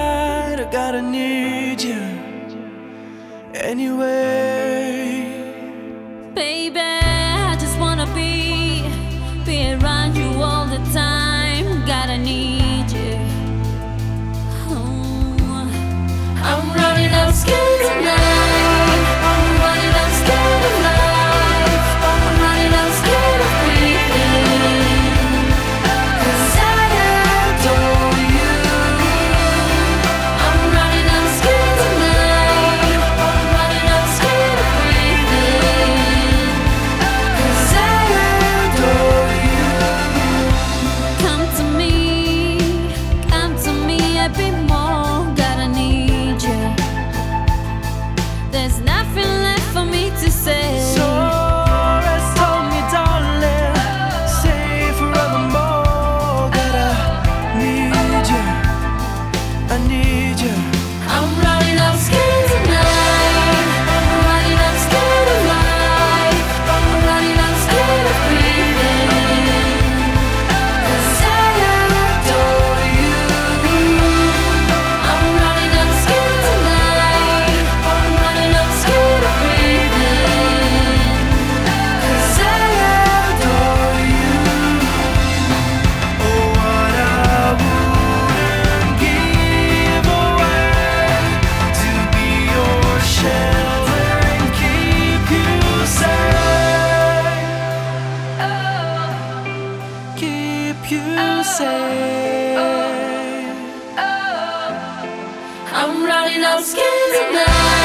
tonight. I gotta need you anyway. Baby, I just wanna be around you all the time. Gotta need you. Oh. I'm running out scared tonight. I'm running out scared of life. I'm running out scared of breathing. 'Cause I adore you. I'm running out scared tonight. I'm running out scared of breathing. 'Cause I adore you. Come to me a bit more. Gotta need you. There's nothing left for me to say. So rest on me, darling. Say forevermore that I need you. I need you. I'm running out scared tonight. I'm running out scared of life. I'm running out scared of breathing. 'Cause I adore you. I'm running out scared tonight. I'm running out scared of breathing. 'Cause I adore you. Oh, what I wouldn't give away to be your shelter and keep you safe. Keep you safe. I'm running out scared tonight.